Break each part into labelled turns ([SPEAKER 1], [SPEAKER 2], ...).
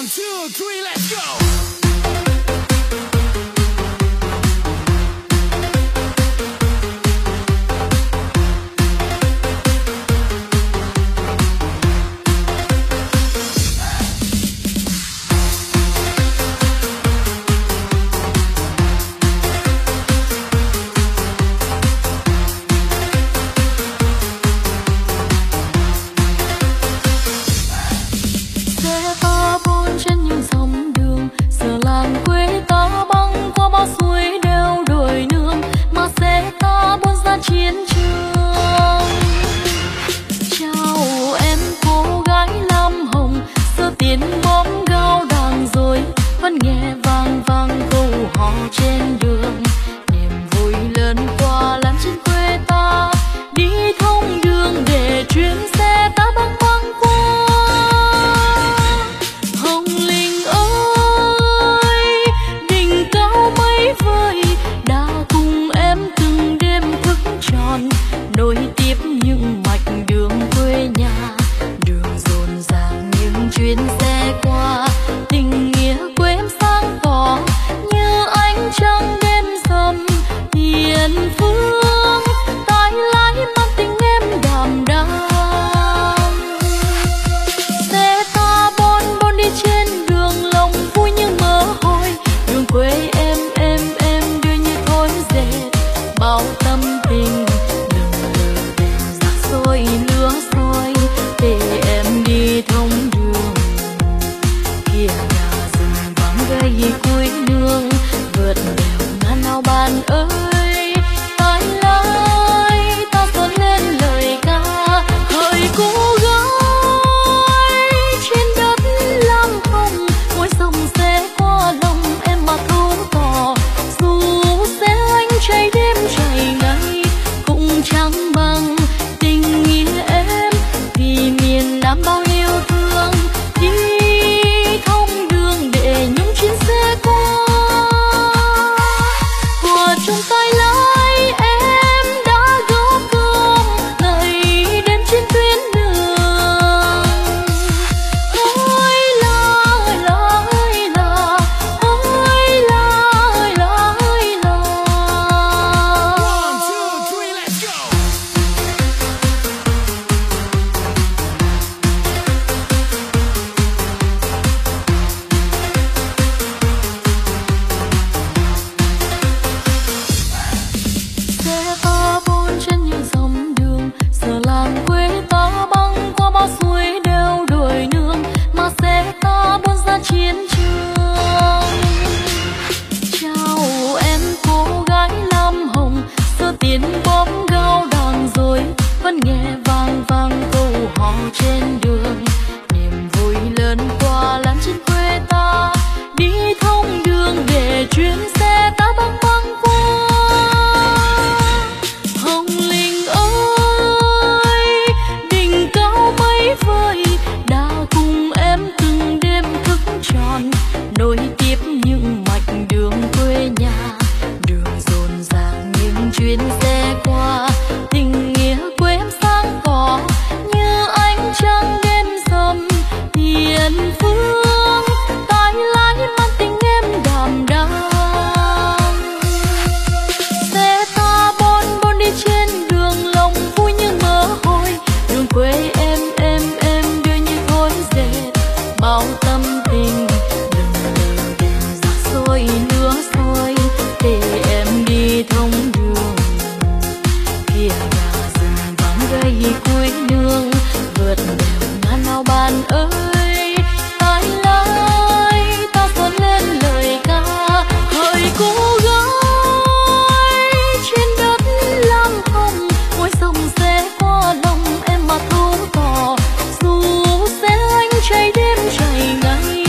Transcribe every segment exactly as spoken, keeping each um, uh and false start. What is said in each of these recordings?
[SPEAKER 1] Hãy subscribe cho kênh Ghiền Mì Gõ để không bỏ lỡ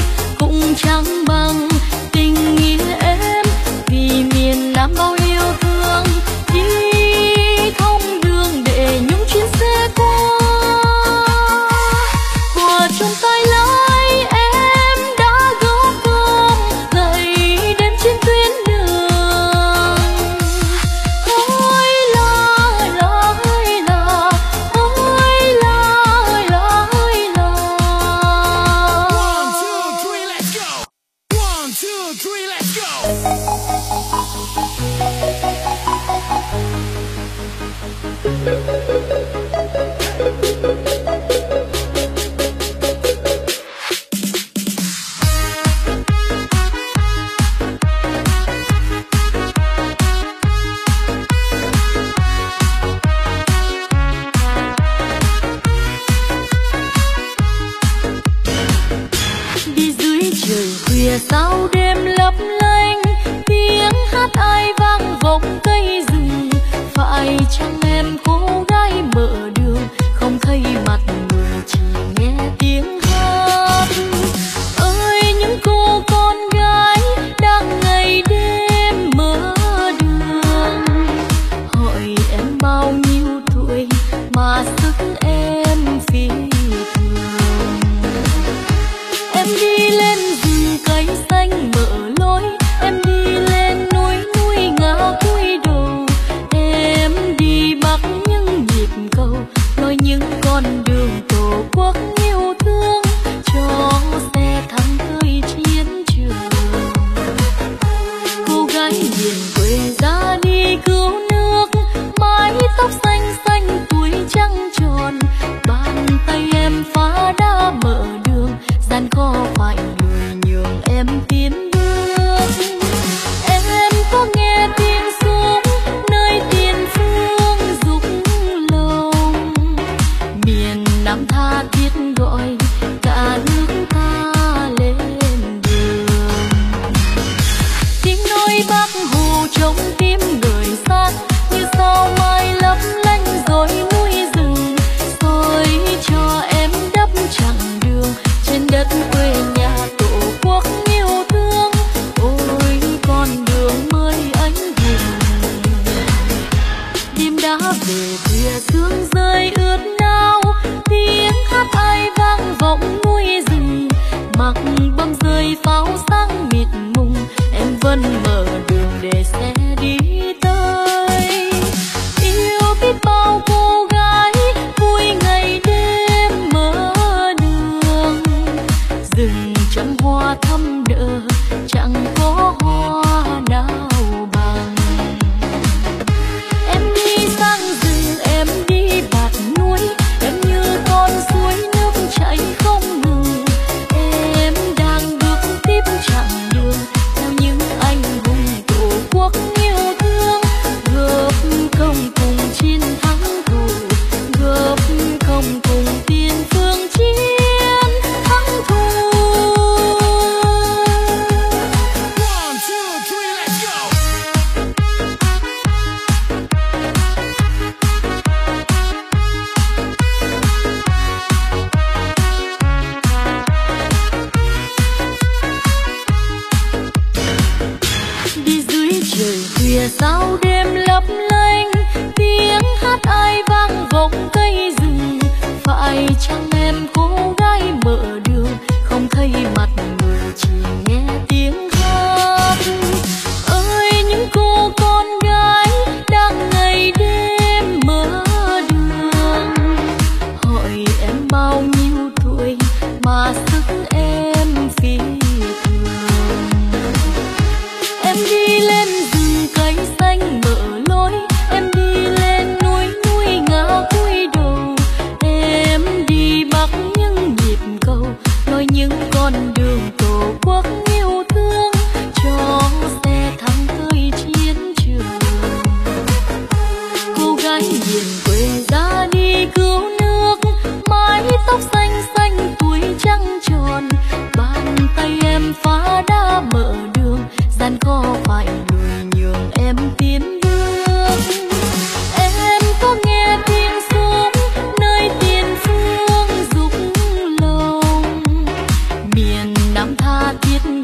[SPEAKER 1] khuya sao đêm lấp lánh, tiếng hát ai vang vọng cây rừng. Phải chăng em cô gái mở đường, không thấy mặt người chỉ nghe tiếng hát. Ơi những cô con gái đang ngày đêm mở đường, hỏi em bao nhiêu tuổi mà sức em phi thường. Em đi lên rừng cây xanh mở lối, em đi lên núi núi ngã cúi đầu. Em đi bắc những nhịp cầu, nói những con đường tổ quốc yêu thương, cho xe thẳng tới chiến trường. Cô gái miền quê ra đi cứu nước, mái tóc xanh xanh tuổi trăng tròn. Bàn tay em phá đá mở đường, gian khó phải lùi nhường em tiến bước. Em có nghe tiếng súng nơi tiền phương rục lồng, miền Nam tha thiết gọi cả nước ta lên đường. Tiếng nói Bác Hồ trong tim người sát, như sao mai lấp lánh rồi núi rừng. Rồi cho em đắp chặng đường trên đất quê nhà tổ quốc yêu thương. Ôi con đường mới anh hùng, đêm đã về khuya sương rơi ướt áo, tiếng hát ai vang vọng núi rừng. Mặc băng rơi pháo sáng mịt mùng, em vẫn mở đường để xe đi tới. Yêu biết bao cô gái vui ngày đêm mở đường, rừng trăm hoa thắm nở chẳng có hoa nào bằng. Em đi sang rừng em đi bạt núi, em như con suối nước chảy không ngừng. Em đang bước tiếp chặng đường theo những anh hùng tổ quốc yêu thương. Góp công cùng chiến thắng thù, góp công cùng tiền phương chiến thắng thù.
[SPEAKER 2] One, two, three, let's go.
[SPEAKER 1] Đi dưới trời khuya sao đêm lấp lánh, tiếng hát ai vang vọng cây rừng. Phải chăng em cô gái mở đường, không thấy mặt người chỉ nghe tiếng hát. Ơi những cô con gái đang ngày đêm mở đường, hỏi em bao nhiêu tuổi mà sức em phi thường. Em đi lên rừng cây xanh mở lối, em đi lên núi núi ngã cúi đầu. Em đi bắc những nhịp cầu, nói những con đường tổ quốc yêu thương, cho xe thẳng tới chiến trường. Cô gái miền quê ra đi cứu nước, mái tóc xanh xanh tuổi trăng tròn. Bàn tay em phá đá mở đường, gian khó phải lùi nhường em tiến bước. Em có nghe tiếng súng nơi tiền phương rục lồng, miền Nam tha thiết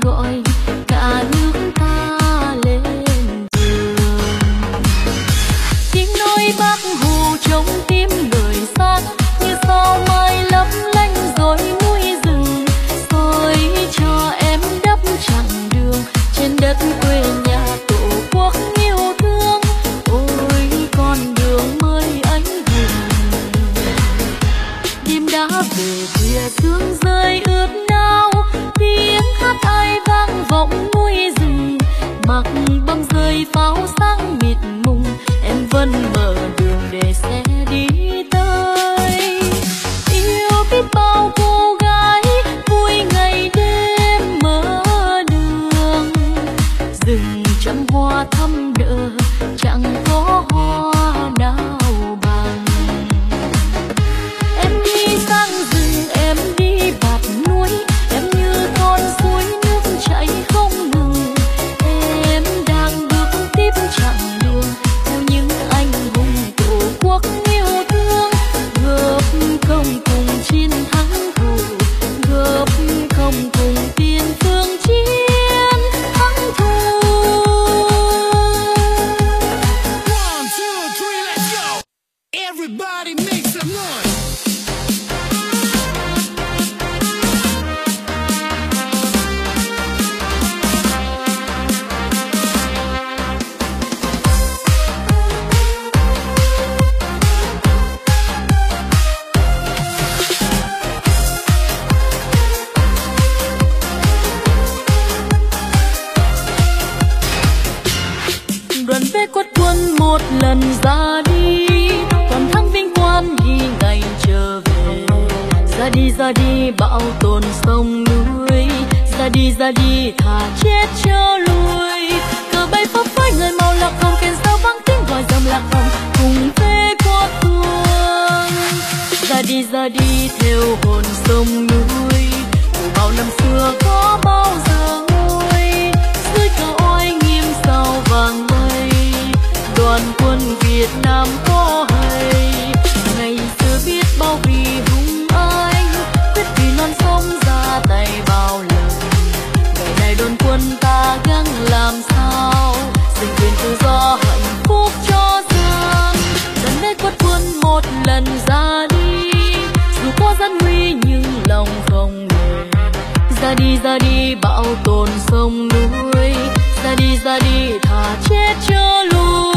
[SPEAKER 1] quân một lần ra đi, toàn thắng vinh quang ghi ngày trở về. Ra đi ra đi bảo tồn sông núi, ra đi ra đi thà chết cho lui. Cờ bay phấp phới người màu lạc hồng, kèn sao vang tiếng gọi dòng lạc hồng cùng về qua phương. Ra đi ra đi theo hồn sông núi, bao năm xưa có bao giờ nguôi. Dưới cờ oai nghiêm sao vàng mây, đoàn quân Việt Nam có hay. Ngày xưa biết bao vì hùng anh, quyết vì non sông ra tay bao lần. Ngày này đoàn quân ta gắng làm sao giành quyền tự do hạnh phúc cho dân. Lần đây quất quân một lần ra đi, dù có gian nguy nhưng lòng không ngờ. Ra đi ra đi bảo tồn sông núi, ra đi ra đi thà chết cho lui.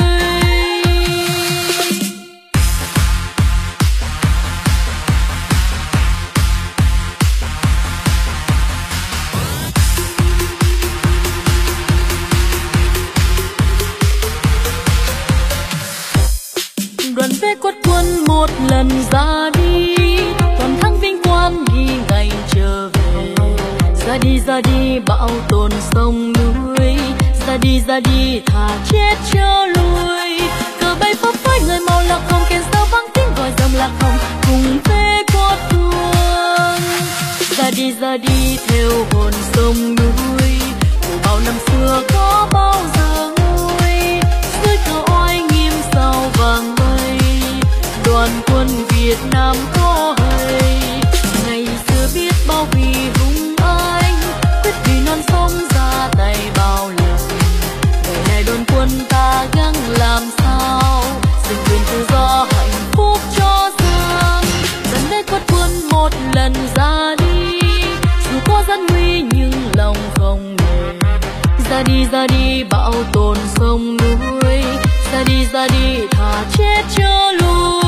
[SPEAKER 1] Đoàn về quất quân một lần ra đi, toàn thắng vinh quang ghi ngày trở về. Ra đi ra đi bảo tồn sông núi, ra đi ra đi thà chết cho lui. Cờ bay phấp phới người màu lạc hồng, kèn sao vang tiếng gọi dòng lạc hồng cùng về quất phương. Ra đi ra đi theo hồn sông núi, của bao năm xưa có bao giờ nguôi. Dưới cờ oai nghiêm sao vàng mây, đoàn quân Việt Nam có hay. Ngày xưa biết bao vì hùng anh, quyết vì non sông ra tay bao lần. Ngày này đoàn quân ta gắng làm sao giành quyền tự do hạnh phúc cho dân. Lần đây quất quân một lần ra đi, dù có gian nguy nhưng lòng không ngờ. Ra đi ra đi bảo tồn sông núi, ra đi ra đi thà chết cho lui.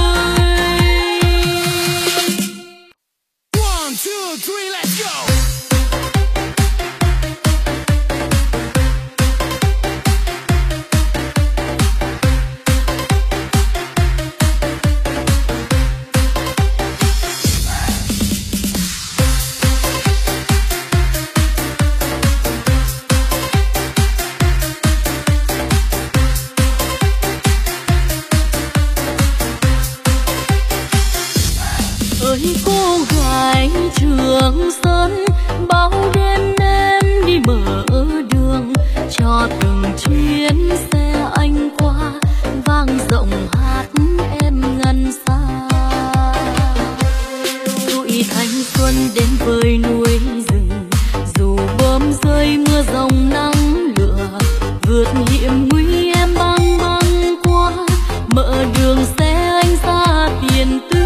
[SPEAKER 2] One, two, three, let's go!
[SPEAKER 1] Ơi cô gái Trường Sơn, bao đêm em đi mở đường cho từng chuyến xe anh qua, vang rộng hát em ngân xa. Tuổi thanh xuân đến với núi rừng, dù bom rơi mưa rồng nắng lửa, vượt hiểm nguy em băng băng qua, mở đường xe anh ra tiền tuyến.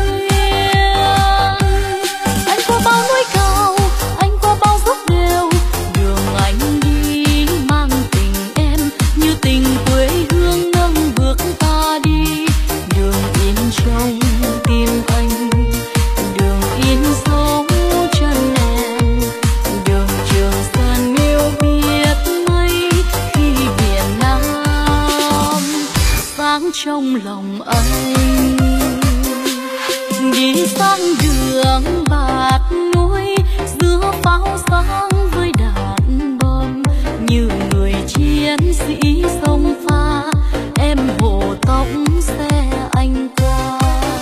[SPEAKER 1] Bao núi cao, anh qua bao dốc đèo, đường anh đi mang tình em như tình quê hương nâng bước ta đi. Đường in trong tim anh, đường in dấu chân em, đường Trường Sơn yêu biết mấy khi biển Nam sáng trong lòng anh. Đi sang đường bạt núi, giữa pháo sáng với đạn bom, như người chiến sĩ sông pha, em hộ tóc xe anh qua.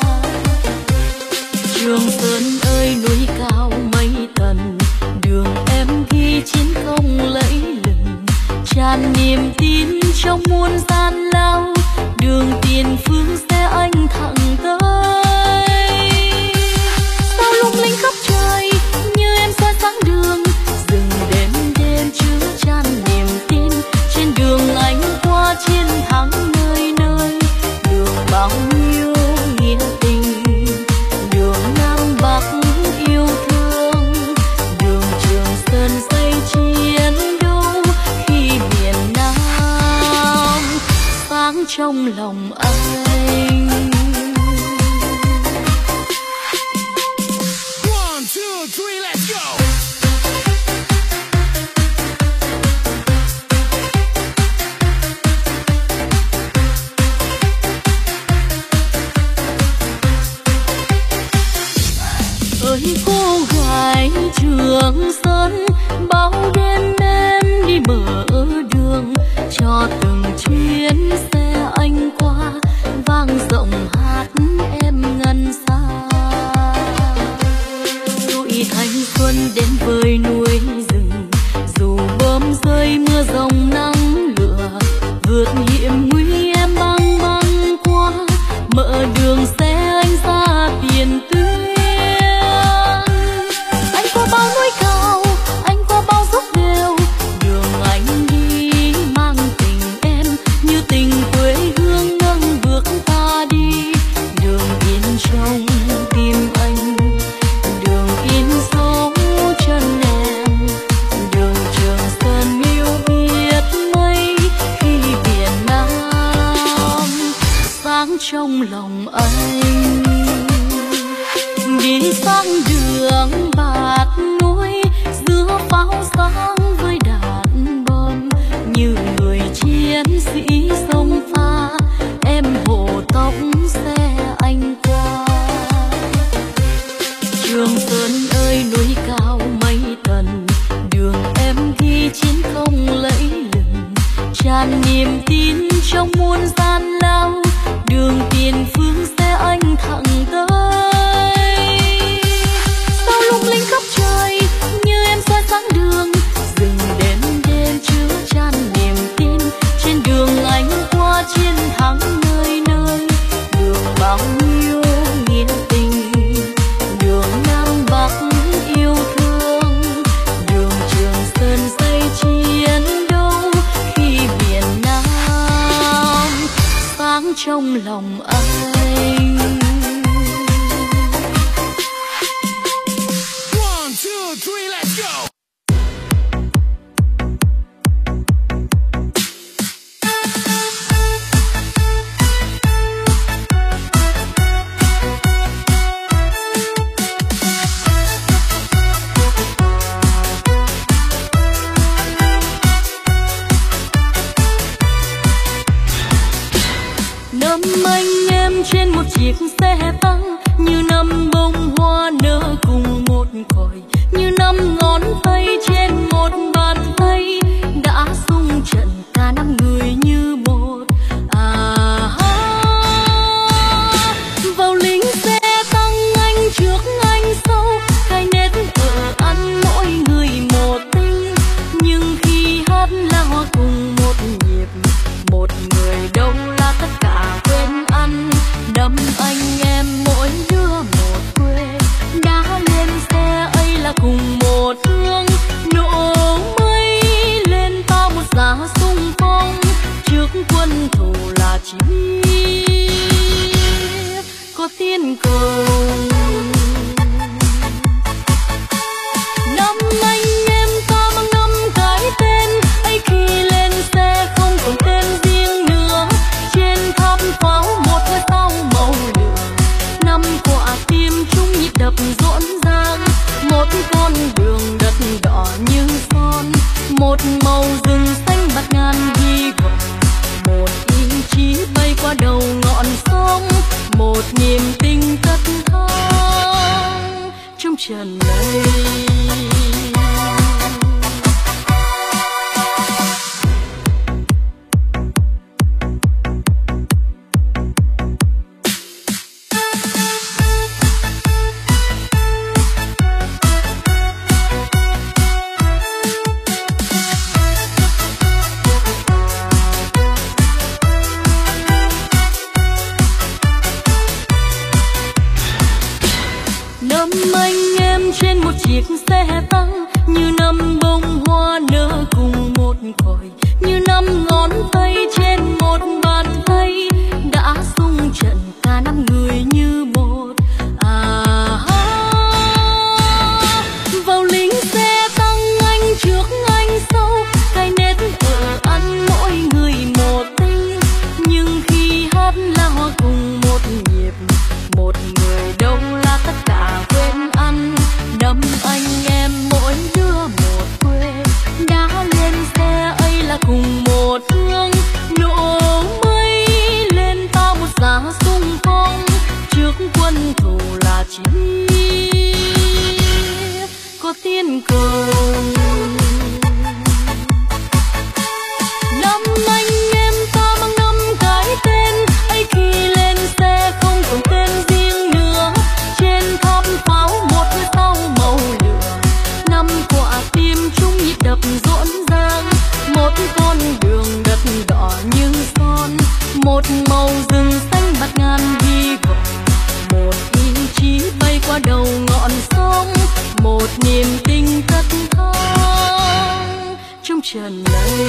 [SPEAKER 1] Trường Sơn ơi núi cao mây tần, đường em ghi chiến công lẫy lừng, tràn niềm tin trong muôn gian lao, đường tiền phương xe anh thẳng tới. Sao lung linh khắp trời như em soi sáng đường, rừng đêm đêm chứa chan niềm tin. Trên đường anh qua chiến thắng nơi nơi, đường bao nhiêu nghĩa tình, đường Nam Bắc yêu thương, đường Trường Sơn xây chiến đấu khi miền Nam sáng trong lòng anh.
[SPEAKER 2] Three, let's go!
[SPEAKER 1] Hương Sơn bao đêm em đi mở đường cho từng chuyến xe anh qua vang rộng hát em ngân xa. Tuổi thanh xuân đến với núi rừng, dù bom rơi mưa rồng nắng lửa, vượt hiểm nguy em băng băng qua, mở đường xe anh ra tiền tuyến. Anh qua bao núi cao, anh qua bao dốc đều, đường anh đi mang tình em như tình quê hương nâng bước ta đi. Đường in trong tim anh, đường in dấu chân em, đường Trường Sơn yêu biết mấy khi biển Nam sáng trong lòng anh. Đi sang đường bạt núi giữa pháo sáng với đạn bom, như người chiến sĩ sông pha em hộ tóc xe anh qua. Trường Sơn ơi núi cao mây tần, đường em ghi chiến không lẫy lừng, tràn niềm tin trong muôn gian lao, đường tiền phương xe anh thẳng tới. Sao lung linh khắp trời như em soi sáng đường, rừng đêm đêm chứa chan niềm tin, trên đường anh qua chiến thắng nơi nơi, đường bao nhiêu nghĩa tình, đường Nam Bắc yêu thương, đường Trường Sơn xây chiến đấu khi biển Nam sáng trong lòng anh.
[SPEAKER 2] One, two, three, let's go.
[SPEAKER 1] Năm anh em trên một chiếc xe tăng, như năm bông hoa nở cùng một cội, như năm ngón tay trên một bàn tay, đã xung trận cả năm người như một. À ha, vào lính xe tăng anh trước anh sau, cái nét ở ăn mỗi người một tinh, nhưng khi hát là hoa cùng một nhịp, một người đâu là tất cả quên ăn. Năm anh em mỗi đứa một quê, đã lên xe ấy là cùng một hương, nổ mây lên ta một giá xung phong, trước quân thù là chỉ biết có tiên công. Năm anh em ta mang năm cái tên, ấy khi lên xe không còn tên riêng nữa, trên tháp pháo một ngôi sao màu lửa, năm quả tim chung nhịp đập rộn ràng, một con đường đất đỏ như son, một màu rừng xanh bạt ngàn hy vọng, một ý chí bay qua đầu ngọn sông, một niềm tin cất thang trong trần này. Năm anh em trên một chiếc xe cầu. Năm anh em ta mang năm cái tên, ấy khi lên xe không còn tên riêng nữa. Trên tháp pháo một sao màu lửa, năm quả tim chung nhịp đập rộn ràng. Một con đường đất đỏ như son, một màu rừng xanh bạt ngàn hy vọng. Một ý chí bay qua đầu ngọn sông, một niềm tin cất thang trong trần này.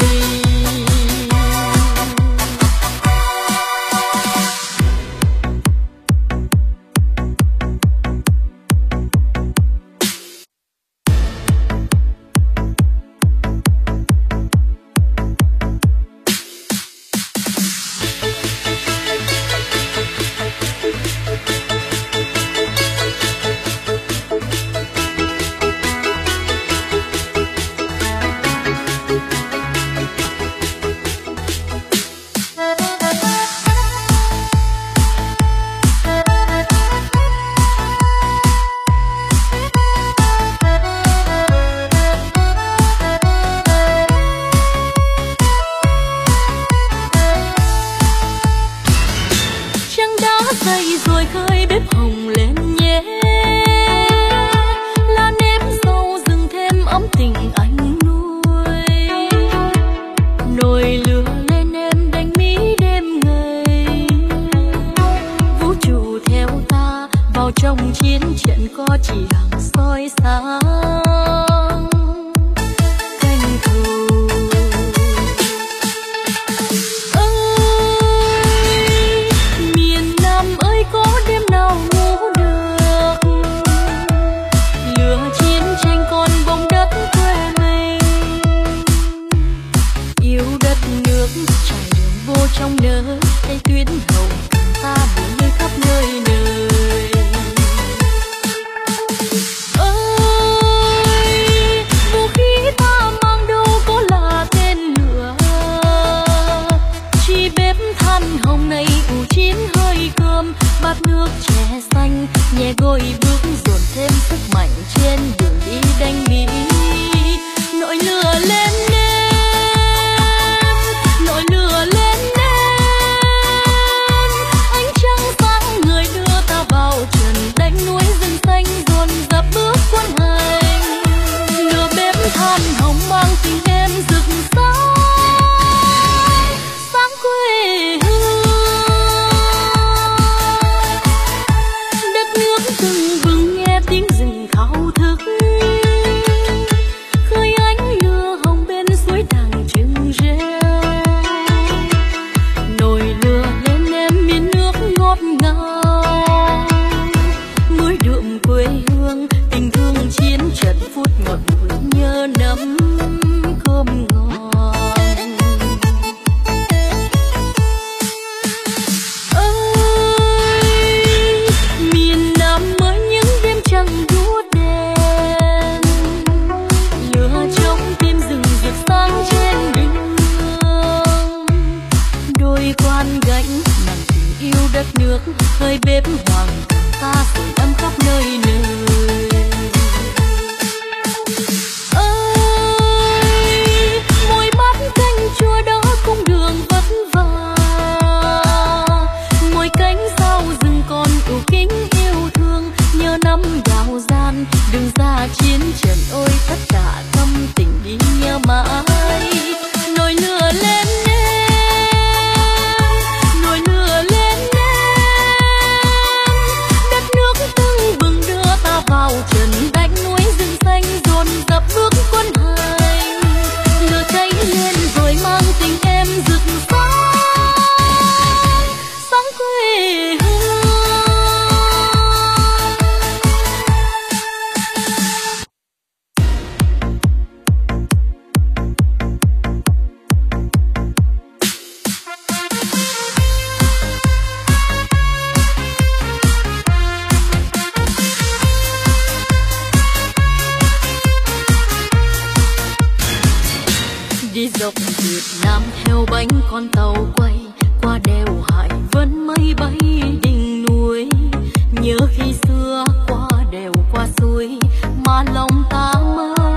[SPEAKER 3] đi dọc Việt Nam theo bánh con tàu quay qua đèo Hải Vân mây bay đỉnh núi. Nhớ khi xưa qua đèo qua suối mà lòng ta mơ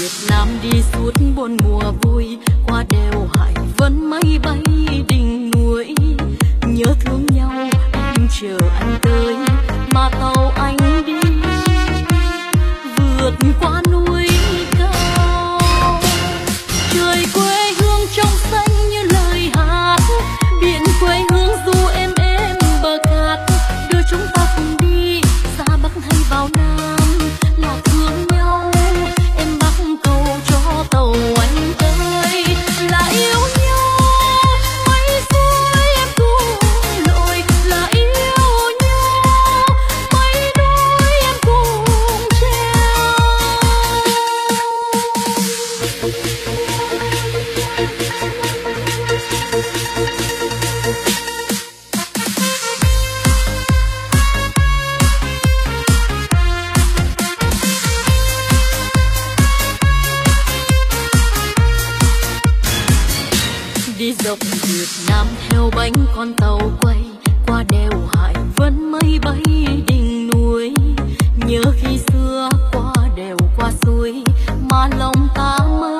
[SPEAKER 3] Việt Nam đi suốt bốn mùa vui, qua đèo hải vân mây bay đỉnh núi. Nhớ thương nhau em chờ anh tới, mà tàu anh đi vượt qua núi cao. Trời quê hương trong xanh như lời hát, biển quê hương du êm êm bờ cát. Đưa chúng ta cùng đi xa Bắc hay vào Nam, là thương nhau em bắt cầu cho tàu anh tới. Là yêu nhau mấy suối em cùng lội, là yêu nhau mấy đôi em cùng treo. Đi dọc Việt Nam theo bánh con tàu quay, qua đèo hải vân mây bay đỉnh núi. Nhớ khi xưa qua đèo qua suối, mà lòng ta mơ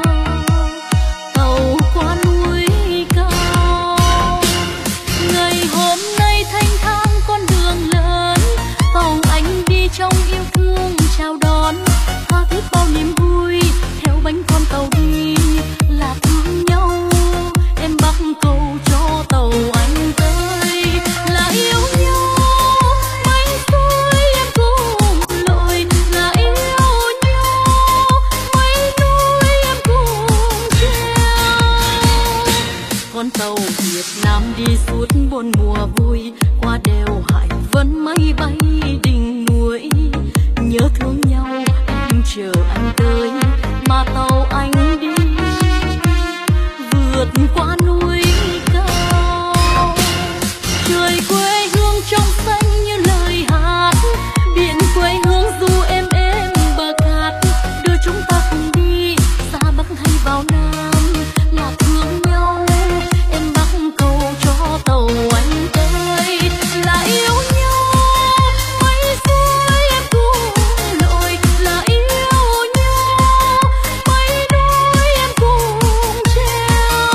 [SPEAKER 3] tàu qua núi cao. Ngày hôm nay thanh thang con đường lớn, tàu anh đi trong yêu thương chào đón. Tha thiết bao niềm vui theo bánh con tàu đi, là thương nhau em bắt cầu cho tàu anh tới. Là yêu nhau mấy suối em cùng lội, là yêu nhau mấy núi em cùng treo. Con tàu Việt Nam đi suốt bốn mùa vui, qua đèo hải vân mây bay đỉnh núi. Nhớ thương nhau em chờ anh tới, mà tàu anh đi vượt qua núi cao. Trời quê hương trong xanh như lời hát, biển quê hương du êm êm bờ cát. Đưa chúng ta cùng đi xa Bắc hay vào Nam, là thương nhau em bắt cầu cho tàu anh tới. Là yêu nhau mấy suối em cùng lội, là yêu nhau mấy đôi em cùng treo.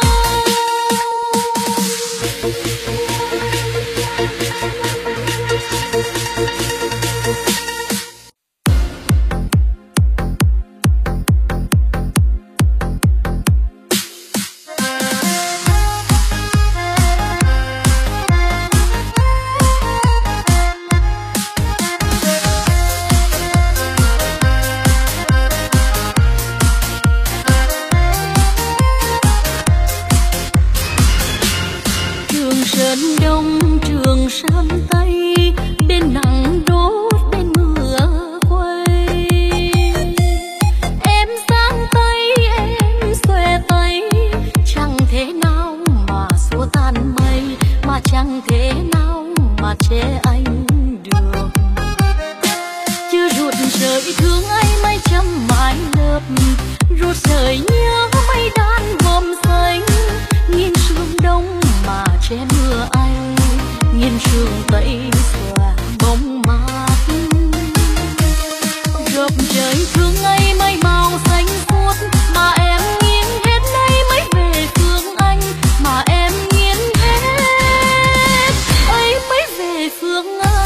[SPEAKER 3] Trường Sơn Đông, Trường Sơn Tây, bên nắng đốt bên mưa quay. Em sáng tay em xòe tay, chẳng thể nào mà xua tan mây, mà chẳng thể nào mà che anh được. Chưa ruột rời thương ai mấy trăm mái lớp, ruột rời nhớ mấy đàn vòm xanh. Nhìn sương đông mà che mưa anh, nhìn sương tây xòa bóng mát. Gợp trời thương ấy mấy màu xanh suốt, mà em nghiêng hết đây mới về phương anh. Mà em nghiêng hết ấy mới về phương anh.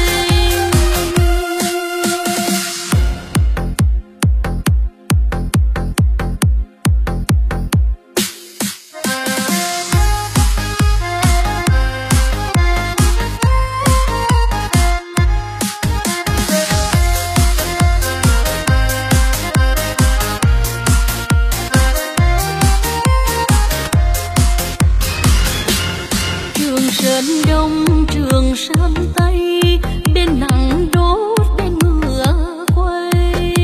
[SPEAKER 3] Trường Sơn Đông, Trường Sơn Tây, bên nắng đốt bên mưa quay.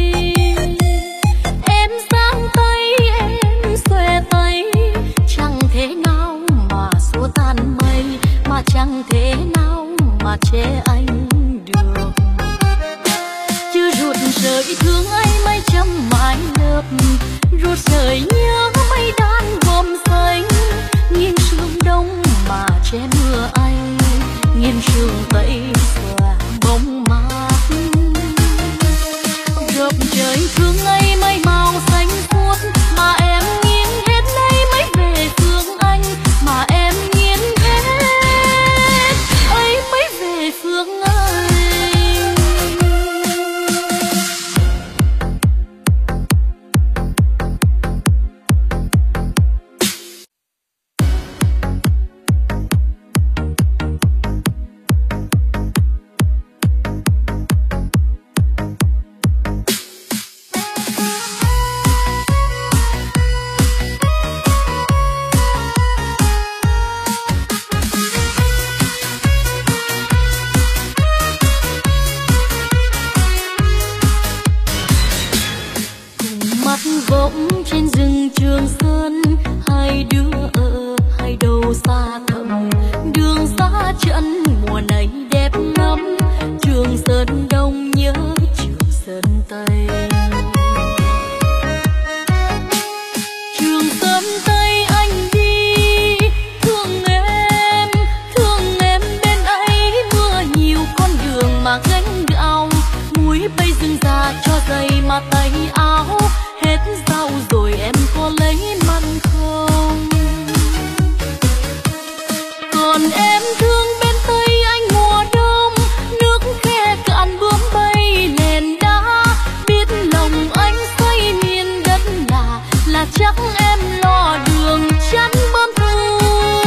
[SPEAKER 3] Em sáng tay em xòe tay, chẳng thể nào mà xua tan mây, mà chẳng thể nào mà che anh được. Chưa ruột rời thương ấy mấy trăm mái lớp, ruột rời nhớ mấy đàn vòm xanh. Nhìn sương đông mà che mưa anh, nhìn sương tây xòa bóng mát. Gợp trời thương ấy mấy gốc trên rừng Trường Sơn, hai đứa ở hai đầu xa thẳm. Đường xa trận mùa này đẹp lắm, Trường Sơn Đông nhớ Trường Sơn Tây. Trường Sơn Tây anh đi, thương em, thương em bên ấy. Mưa nhiều con đường mà gánh gạo, muối bay rừng già cho giày mà tay áo. Hết rau rồi em có lấy măng không? Còn em thương bên Tây anh mùa đông, nước khe cạn bướm bay nền đá. Biết lòng anh xây miền đất lạ, là chắc em lo đường chắn bơm thu.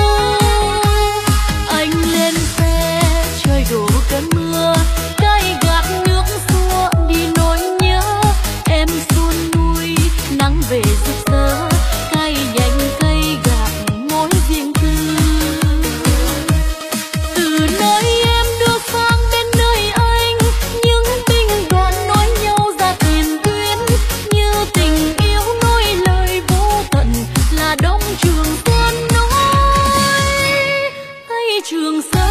[SPEAKER 3] Anh lên xe trời đổ cơn mưa, cay gạt nước xua đi nỗi nhớ. Em xuân nuôi nắng về rực rỡ, cay nhanh cay gạt mối riêng tư. Từ nơi em đưa sang bên nơi anh, những binh đoàn nối nhau ra tiền tuyến. Như tình yêu nối lời vô tận, là đông Trường Sơn nói Tây Trường Sơn.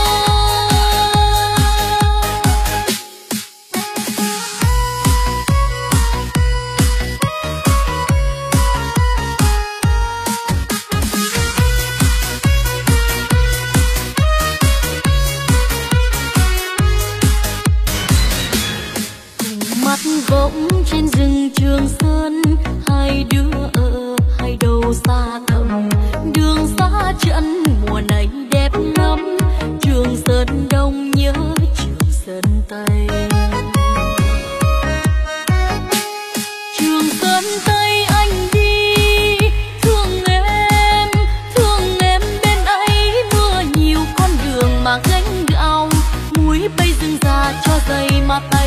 [SPEAKER 3] Mắt gốc trên rừng Trường Sơn, hai đứa ở hai đầu xa thẳm. Đường xa trận mùa này đẹp lắm, Trường Sơn Đông nhớ Trường Sơn Tây. Trường Sơn Tây anh đi, thương em, thương em bên ấy. Mưa nhiều con đường mà gánh gạo, muối bay rừng già cho giày mà tay